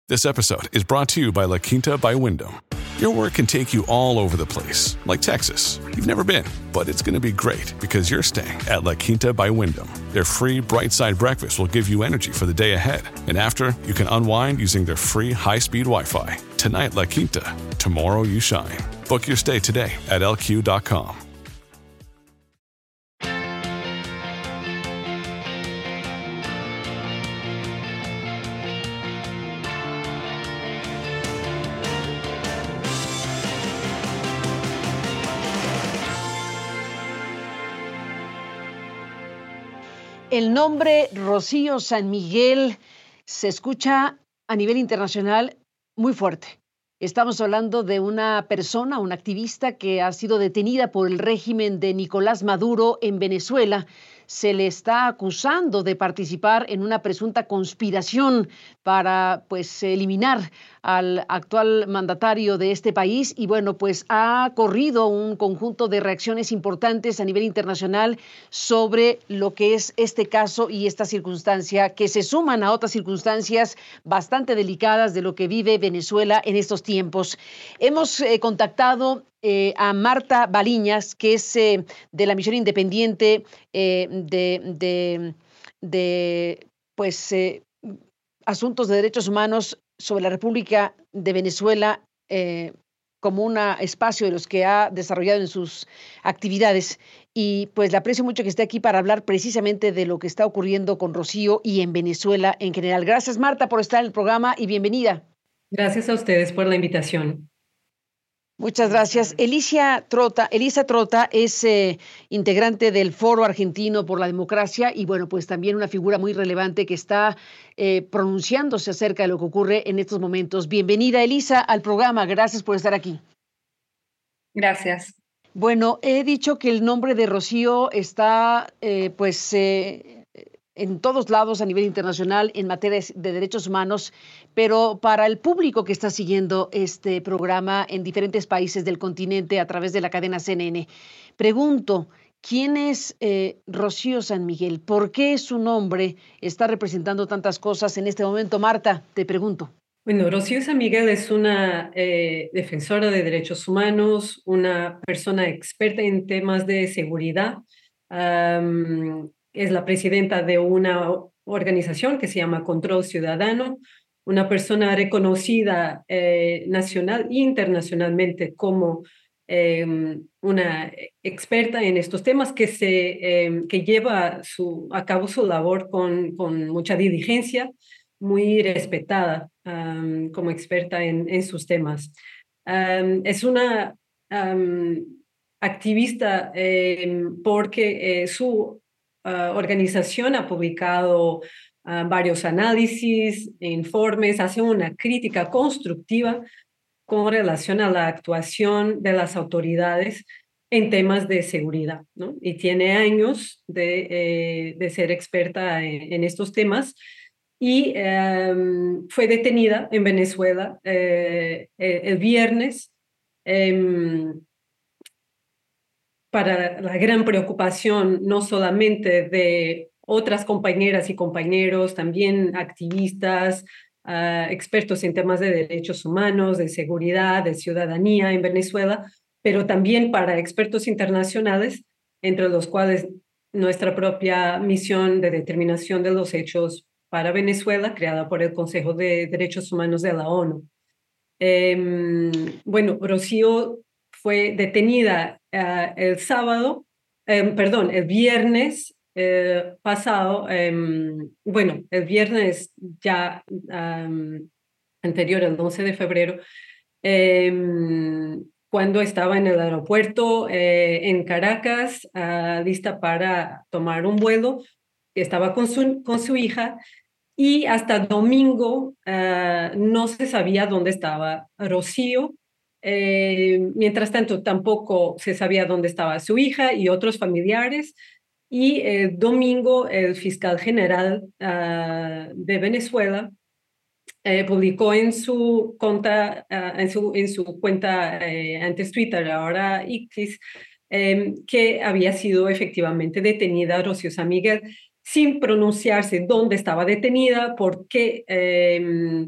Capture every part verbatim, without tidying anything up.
This episode is brought to you by La Quinta by Wyndham. Your work can take you all over the place, like Texas. You've never been, but it's going to be great because you're staying at La Quinta by Wyndham. Their free Bright Side breakfast will give you energy for the day ahead. And after, you can unwind using their free high-speed Wi-Fi. Tonight, La Quinta. Tomorrow, you shine. Book your stay today at L Q dot com. El nombre Rocío San Miguel se escucha a nivel internacional muy fuerte. Estamos hablando de una persona, una activista que ha sido detenida por el régimen de Nicolás Maduro en Venezuela. Se le está acusando de participar en una presunta conspiración para, pues, eliminar al actual mandatario de este país. Y bueno, pues ha corrido un conjunto de reacciones importantes a nivel internacional sobre lo que es este caso y esta circunstancia, que se suman a otras circunstancias bastante delicadas de lo que vive Venezuela en estos tiempos. Hemos eh, contactado Eh, a Marta Baliñas, que es eh, de la misión independiente eh, de, de, de pues, eh, asuntos de derechos humanos sobre la República de Venezuela, eh, como un espacio de los que ha desarrollado en sus actividades. Y pues le aprecio mucho que esté aquí para hablar precisamente de lo que está ocurriendo con Rocío y en Venezuela en general. Gracias, Marta, por estar en el programa y bienvenida. Gracias a ustedes por la invitación. Muchas gracias. Elisa Trota, Elisa Trota es eh, integrante del Foro Argentino por la Democracia y, bueno, pues también una figura muy relevante que está eh, pronunciándose acerca de lo que ocurre en estos momentos. Bienvenida, Elisa, al programa. Gracias por estar aquí. Gracias. Bueno, he dicho que el nombre de Rocío está, eh, pues, eh, en todos lados a nivel internacional en materia de derechos humanos, pero para el público que está siguiendo este programa en diferentes países del continente a través de la cadena C N N, pregunto, ¿quién es eh, Rocío San Miguel? ¿Por qué su nombre está representando tantas cosas en este momento? Marta, te pregunto. Bueno, Rocío San Miguel es una eh, defensora de derechos humanos, una persona experta en temas de seguridad. Um, es la presidenta de una organización que se llama Control Ciudadano, una persona reconocida eh, nacional e internacionalmente como eh, una experta en estos temas que, se, eh, que lleva su, a cabo su labor con, con mucha diligencia, muy respetada um, como experta en, en sus temas. Um, es una um, activista eh, porque eh, su Uh, organización ha publicado uh, varios análisis, informes, hace una crítica constructiva con relación a la actuación de las autoridades en temas de seguridad, ¿no? Y tiene años de, eh, de ser experta en, en estos temas y um, fue detenida en Venezuela eh, el viernes eh, para la gran preocupación no solamente de otras compañeras y compañeros, también activistas, uh, expertos en temas de derechos humanos, de seguridad, de ciudadanía en Venezuela, pero también para expertos internacionales, entre los cuales nuestra propia misión de determinación de los hechos para Venezuela, creada por el Consejo de Derechos Humanos de la ONU. Eh, bueno, Rocío fue detenida uh, el sábado, eh, perdón, el viernes eh, pasado, eh, bueno, el viernes ya um, anterior, el once de febrero, eh, cuando estaba en el aeropuerto eh, en Caracas, uh, lista para tomar un vuelo, estaba con su, con su hija, y hasta domingo uh, no se sabía dónde estaba Rocío. Eh, mientras tanto, tampoco se sabía dónde estaba su hija y otros familiares. Y el domingo, el fiscal general uh, de Venezuela eh, publicó en su cuenta, uh, en su, en su cuenta eh, antes Twitter, ahora X, eh, que había sido efectivamente detenida Rocío San Miguel, sin pronunciarse dónde estaba detenida, por qué eh,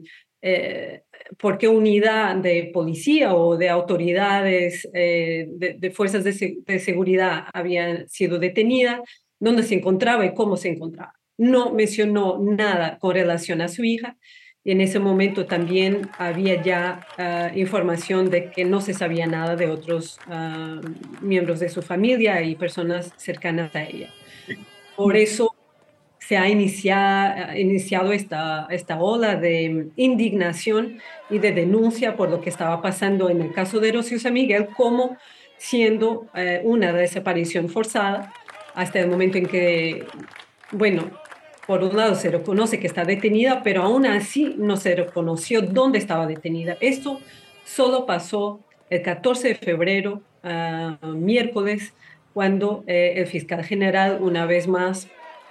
eh, por qué unidad de policía o de autoridades eh, de, de fuerzas de, se de seguridad había sido detenida, dónde se encontraba y cómo se encontraba. No mencionó nada con relación a su hija. Y en ese momento también había ya uh, información de que no se sabía nada de otros uh, miembros de su familia y personas cercanas a ella. Por eso se ha iniciado, iniciado esta, esta ola de indignación y de denuncia por lo que estaba pasando en el caso de Rocío San Miguel, como siendo uh, una desaparición forzada hasta el momento en que, bueno, por un lado se reconoce que está detenida, pero aún así no se reconoció dónde estaba detenida. Esto solo pasó el catorce de febrero, uh, miércoles, cuando eh, el fiscal general, una vez más,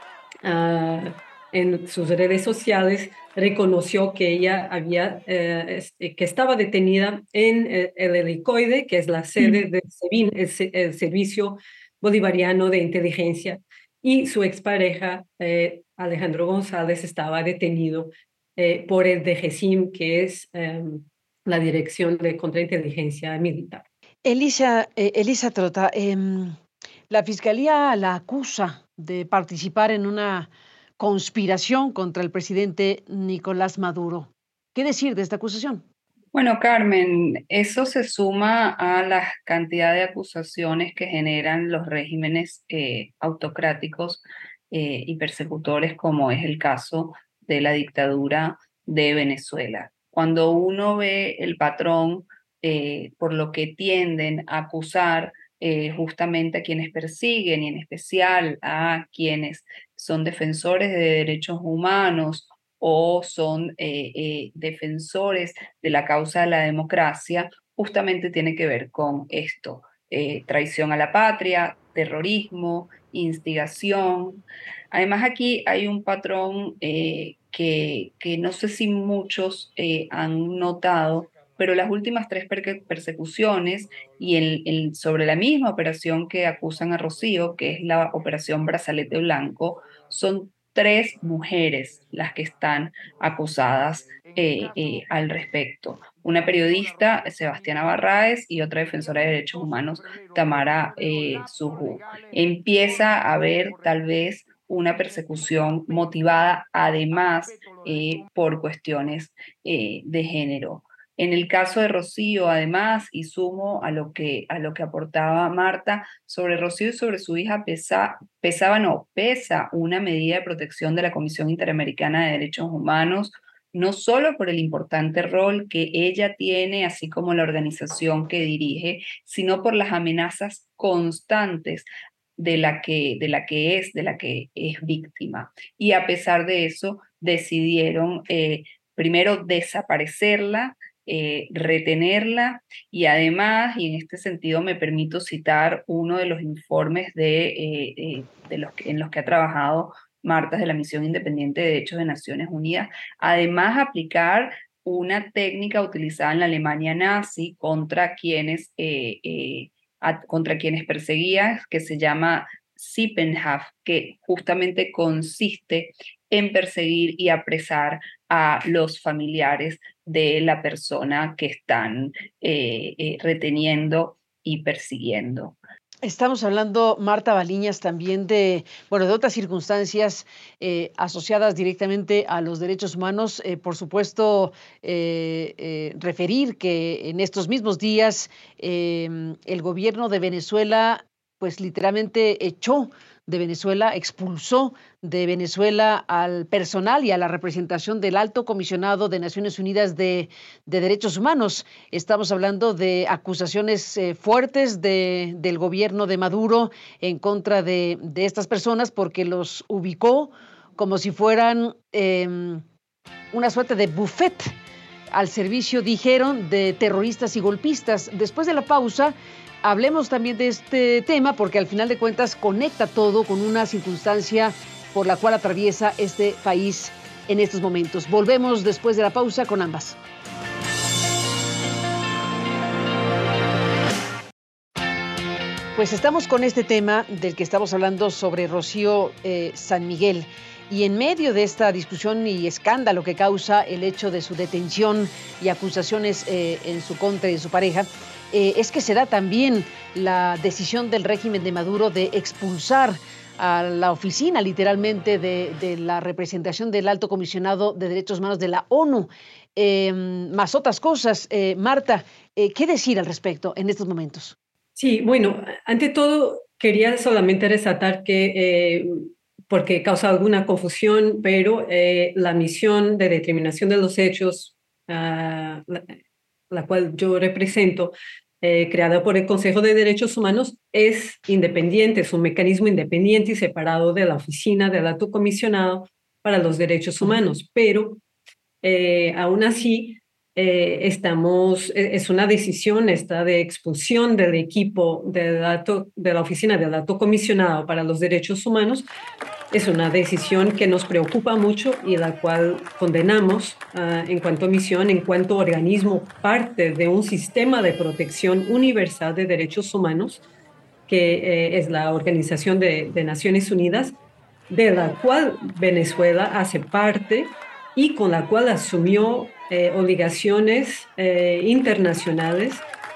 uh, en sus redes sociales, reconoció que ella había, eh, que estaba detenida en el, el helicoide, que es la sede del SEBIN, el, el Servicio Bolivariano de Inteligencia, y su expareja, eh, Alejandro González, estaba detenido eh, por el DGCIM, que es eh, la Dirección de Contrainteligencia Militar. Elisa, eh, Elisa Trota, eh, la Fiscalía la acusa de participar en una conspiración contra el presidente Nicolás Maduro. ¿Qué decir de esta acusación? Bueno, Carmen, eso se suma a la cantidad de acusaciones que generan los regímenes eh, autocráticos eh, y persecutores, como es el caso de la dictadura de Venezuela. Cuando uno ve el patrón eh, por lo que tienden a acusar eh, justamente a quienes persiguen y en especial a quienes son defensores de derechos humanos o son eh, eh, defensores de la causa de la democracia, justamente tiene que ver con esto, eh, traición a la patria, terrorismo, instigación. Además aquí hay un patrón eh, que, que no sé si muchos eh, han notado, pero las últimas tres persecuciones y el, el, sobre la misma operación que acusan a Rocío, que es la operación Brazalete Blanco, son tres mujeres las que están acusadas eh, eh, al respecto. Una periodista, Sebastiana Barraez, y otra defensora de derechos humanos, Tamara eh, Suju. Empieza a haber tal vez una persecución motivada además eh, por cuestiones eh, de género. En el caso de Rocío, además, y sumo a lo que, a lo que aportaba Marta, sobre Rocío y sobre su hija pesa, pesaba, no, pesa una medida de protección de la Comisión Interamericana de Derechos Humanos, no solo por el importante rol que ella tiene, así como la organización que dirige, sino por las amenazas constantes de la que, de la que es, de la que es víctima. Y a pesar de eso, decidieron eh, primero desaparecerla, Eh, retenerla y además, y en este sentido me permito citar uno de los informes de, eh, eh, de los que, en los que ha trabajado Marta de la Misión Independiente de Derechos de Naciones Unidas, además aplicar una técnica utilizada en la Alemania nazi contra quienes, eh, eh, a, contra quienes perseguía, que se llama Sippenhaft, que justamente consiste en perseguir y apresar a los familiares de la persona que están eh, eh, reteniendo y persiguiendo. Estamos hablando, Marta Baliñas, también de, bueno, de otras circunstancias eh, asociadas directamente a los derechos humanos. Eh, por supuesto, eh, eh, referir que en estos mismos días eh, el gobierno de Venezuela, pues literalmente echó de Venezuela, expulsó de Venezuela al personal y a la representación del Alto Comisionado de Naciones Unidas de, de Derechos Humanos. Estamos hablando de acusaciones eh, fuertes de, del gobierno de Maduro en contra de, de estas personas porque los ubicó como si fueran eh, una suerte de buffet al servicio, dijeron, de terroristas y golpistas. Después de la pausa, hablemos también de este tema porque al final de cuentas conecta todo con una circunstancia por la cual atraviesa este país en estos momentos. Volvemos después de la pausa con ambas. Pues estamos con este tema del que estamos hablando sobre Rocío eh, San Miguel. Y en medio de esta discusión y escándalo que causa el hecho de su detención y acusaciones eh, en su contra y de su pareja, eh, es que se da también la decisión del régimen de Maduro de expulsar a la oficina, literalmente, de, de la representación del Alto Comisionado de Derechos Humanos de la ONU, eh, más otras cosas. Eh, Marta, eh, ¿qué decir al respecto en estos momentos? Sí, bueno, ante todo quería solamente resaltar que, eh, porque causa alguna confusión, pero eh, la misión de determinación de los hechos, uh, la, la cual yo represento, eh, creada por el Consejo de Derechos Humanos, es independiente, es un mecanismo independiente y separado de la Oficina del Alto Comisionado para los Derechos Humanos, pero eh, aún así, Eh, estamos, es una decisión esta de expulsión del equipo del alto, de la Oficina del Alto Comisionado para los Derechos Humanos. Es una decisión que nos preocupa mucho y la cual condenamos uh, en cuanto a misión, en cuanto a organismo, parte de un sistema de protección universal de derechos humanos, que eh, es la Organización de, de Naciones Unidas, de la cual Venezuela hace parte y con la cual asumió eh, obligaciones eh, internacionales.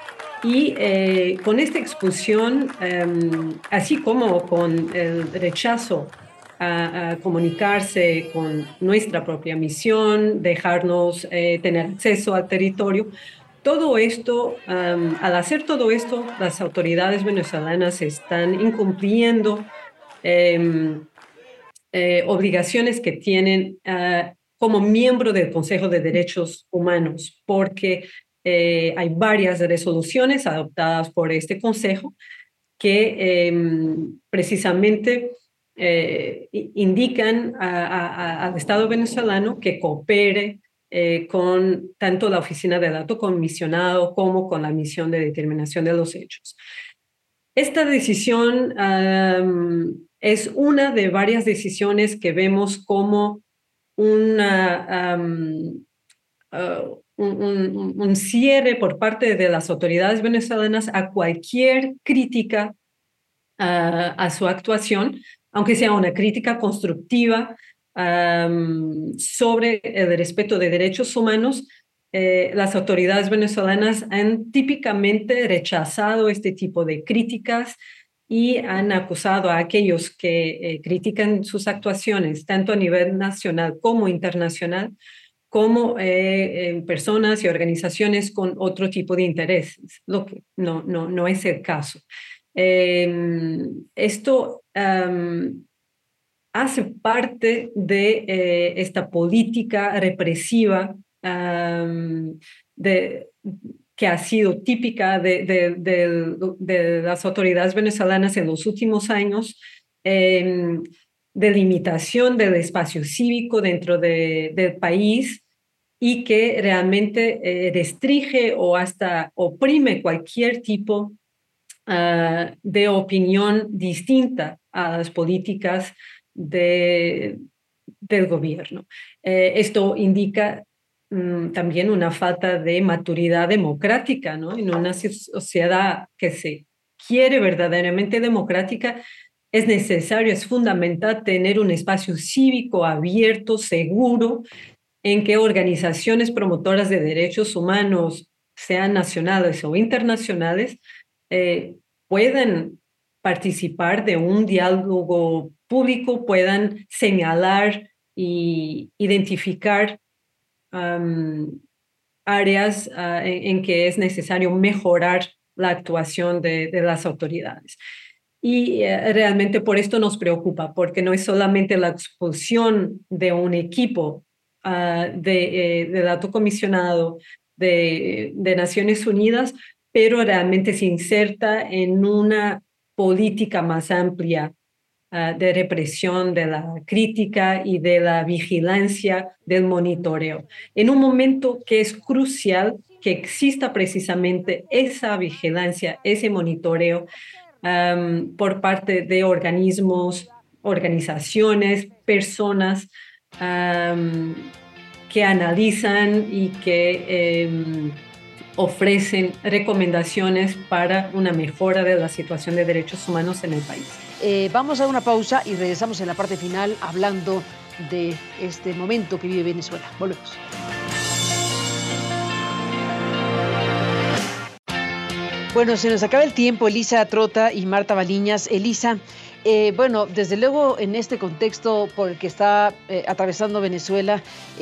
Y eh, con esta expulsión, eh, así como con el rechazo a, a comunicarse con nuestra propia misión, dejarnos eh, tener acceso al territorio, todo esto, um, al hacer todo esto, las autoridades venezolanas están incumpliendo eh, eh, obligaciones que tienen uh, como miembro del Consejo de Derechos Humanos, porque eh, hay varias resoluciones adoptadas por este Consejo que eh, precisamente eh, indican a, a, al Estado venezolano que coopere eh, con tanto la Oficina del Alto Comisionado como con la misión de determinación de los hechos. Esta decisión um, es una de varias decisiones que vemos como una, um, uh, un, un, un cierre por parte de las autoridades venezolanas a cualquier crítica uh, a su actuación, aunque sea una crítica constructiva um, sobre el respeto de derechos humanos. Eh, las autoridades venezolanas han típicamente rechazado este tipo de críticas y han acusado a aquellos que eh, critican sus actuaciones, tanto a nivel nacional como internacional, como eh, eh, personas y organizaciones con otro tipo de intereses, lo que no, no, no es el caso. Eh, esto um, hace parte de eh, esta política represiva um, de, que ha sido típica de, de, de, de las autoridades venezolanas en los últimos años, eh, de limitación del espacio cívico dentro de, del país y que realmente eh, restringe o hasta oprime cualquier tipo uh, de opinión distinta a las políticas de, del gobierno. Eh, esto indica um, también una falta de maturidad democrática, ¿no? En una sociedad que se quiere verdaderamente democrática, es necesario, es fundamental tener un espacio cívico abierto, seguro, en que organizaciones promotoras de derechos humanos, sean nacionales o internacionales, eh, puedan participar de un diálogo público, puedan señalar y identificar um, áreas uh, en, en que es necesario mejorar la actuación de, de las autoridades. Y eh, realmente por esto nos preocupa, porque no es solamente la expulsión de un equipo Uh, de, eh, del Alto Comisionado de, de Naciones Unidas, pero realmente se inserta en una política más amplia uh, de represión de la crítica y de la vigilancia del monitoreo. En un momento que es crucial que exista precisamente esa vigilancia, ese monitoreo um, por parte de organismos, organizaciones, personas Um, que analizan y que um, ofrecen recomendaciones para una mejora de la situación de derechos humanos en el país. Eh, vamos a una pausa y regresamos en la parte final hablando de este momento que vive Venezuela. Volvemos. Bueno, se nos acaba el tiempo, Elisa Trota y Marta Baliñas. Elisa, eh, bueno, desde luego en este contexto por el que está eh, atravesando Venezuela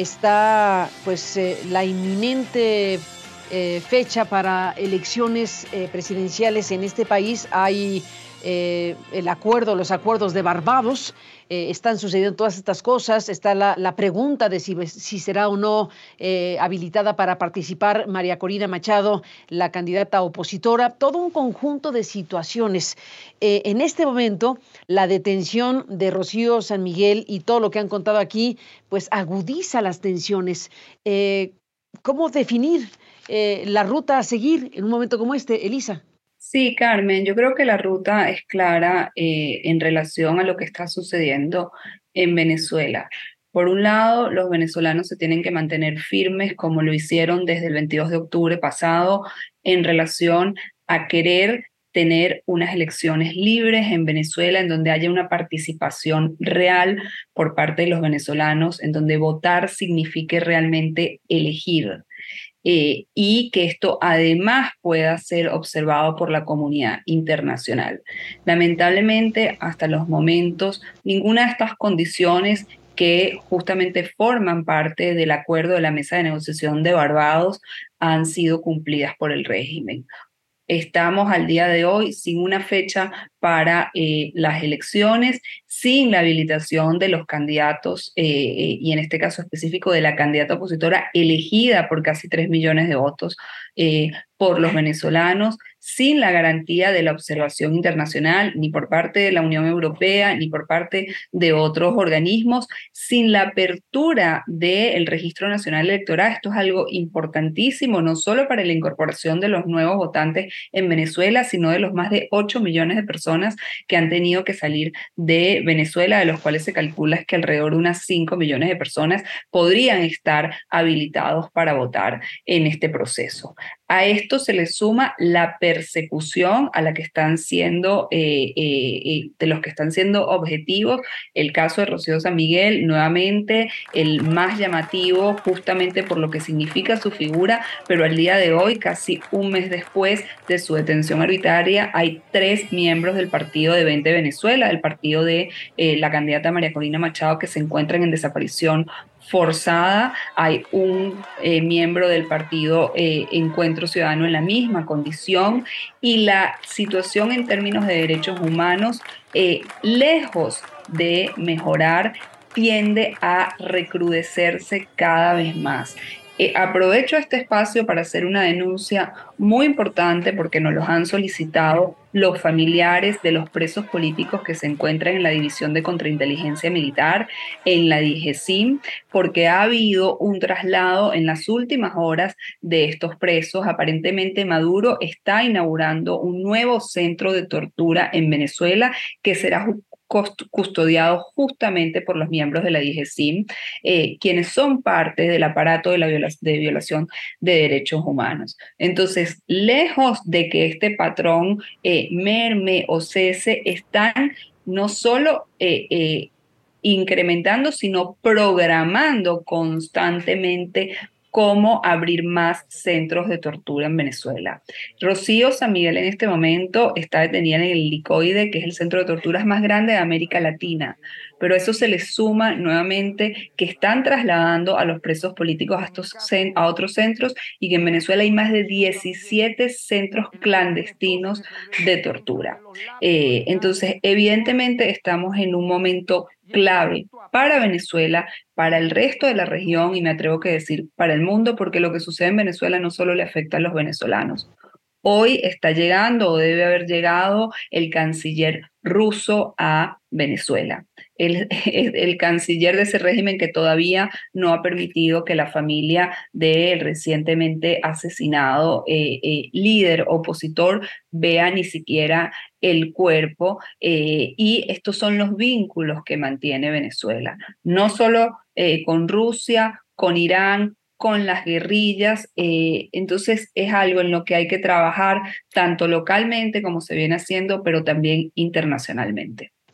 está pues eh, la inminente eh, fecha para elecciones eh, presidenciales en este país. Hay eh, el acuerdo, los acuerdos de Barbados. Eh, están sucediendo todas estas cosas, está la, la pregunta de si, si será o no eh, habilitada para participar María Corina Machado, la candidata opositora, todo un conjunto de situaciones. Eh, en este momento, la detención de Rocío San Miguel y todo lo que han contado aquí, pues agudiza las tensiones. Eh, ¿Cómo definir eh, la ruta a seguir en un momento como este, Elisa? Sí, Carmen, yo creo que la ruta es clara eh, en relación a lo que está sucediendo en Venezuela. Por un lado, los venezolanos se tienen que mantener firmes, como lo hicieron desde el veintidós de octubre pasado, en relación a querer tener unas elecciones libres en Venezuela, en donde haya una participación real por parte de los venezolanos, en donde votar signifique realmente elegir. Eh, y que esto además pueda ser observado por la comunidad internacional. Lamentablemente, hasta los momentos, ninguna de estas condiciones que justamente forman parte del acuerdo de la mesa de negociación de Barbados han sido cumplidas por el régimen. Estamos al día de hoy sin una fecha para eh, las elecciones, sin la habilitación de los candidatos eh, eh, y en este caso específico de la candidata opositora elegida por casi tres millones de votos eh, por los venezolanos, sin la garantía de la observación internacional, ni por parte de la Unión Europea, ni por parte de otros organismos, sin la apertura del Registro Nacional Electoral. Esto es algo importantísimo, no solo para la incorporación de los nuevos votantes en Venezuela, sino de los más de ocho millones de personas que han tenido que salir de Venezuela, de los cuales se calcula que alrededor de unas cinco millones de personas podrían estar habilitados para votar en este proceso. A esto se le suma la persecución a la que están siendo, eh, eh, de los que están siendo objetivos. El caso de Rocío San Miguel, nuevamente, el más llamativo justamente por lo que significa su figura, pero al día de hoy, casi un mes después de su detención arbitraria, hay tres miembros del partido de veinte Venezuela, el partido de eh, la candidata María Corina Machado, que se encuentran en desaparición forzada. Hay un eh, miembro del partido eh, Encuentro Ciudadano en la misma condición, y la situación en términos de derechos humanos, eh, lejos de mejorar, tiende a recrudecerse cada vez más. Eh, aprovecho este espacio para hacer una denuncia muy importante porque nos los han solicitado los familiares de los presos políticos que se encuentran en la División de Contrainteligencia Militar, en la DIGESIM, porque ha habido un traslado en las últimas horas de estos presos. Aparentemente Maduro está inaugurando un nuevo centro de tortura en Venezuela que será custodiado justamente por los miembros de la DIGESIM, eh, quienes son parte del aparato de, la viola de violación de derechos humanos. Entonces, lejos de que este patrón eh, merme o cese, están no solo eh, eh, incrementando, sino programando constantemente cómo abrir más centros de tortura en Venezuela. Rocío San Miguel en este momento está detenida en el Helicoide, que es el centro de torturas más grande de América Latina, pero a eso se le suma nuevamente que están trasladando a los presos políticos a, estos, a otros centros, y que en Venezuela hay más de diecisiete centros clandestinos de tortura. Eh, entonces, evidentemente estamos en un momento clave para Venezuela, para el resto de la región y me atrevo a decir para el mundo, porque lo que sucede en Venezuela no solo le afecta a los venezolanos. Hoy está llegando o debe haber llegado el canciller ruso a Venezuela, el, el canciller de ese régimen que todavía no ha permitido que la familia del recientemente asesinado eh, eh, líder opositor vea ni siquiera el cuerpo, eh, y estos son los vínculos que mantiene Venezuela, no solo eh, con Rusia, con Irán, con las guerrillas. Eh, entonces es algo en lo que hay que trabajar tanto localmente como se viene haciendo, pero también internacionalmente.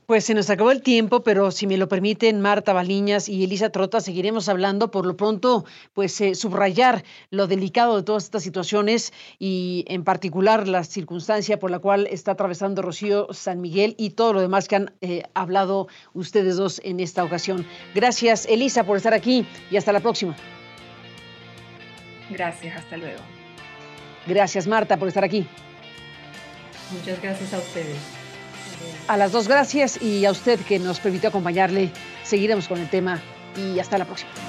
Pues se nos acabó el tiempo, pero si me lo permiten, Marta Baliñas y Elisa Trota, seguiremos hablando. Por lo pronto, pues eh, subrayar lo delicado de todas estas situaciones y en particular la circunstancia por la cual está atravesando Rocío San Miguel y todo lo demás que han eh, hablado ustedes dos en esta ocasión. Gracias, Elisa, por estar aquí y hasta la próxima. Gracias, hasta luego. Gracias, Marta, por estar aquí. Muchas gracias a ustedes. A las dos, gracias, y a usted que nos permitió acompañarle. Seguiremos con el tema y hasta la próxima.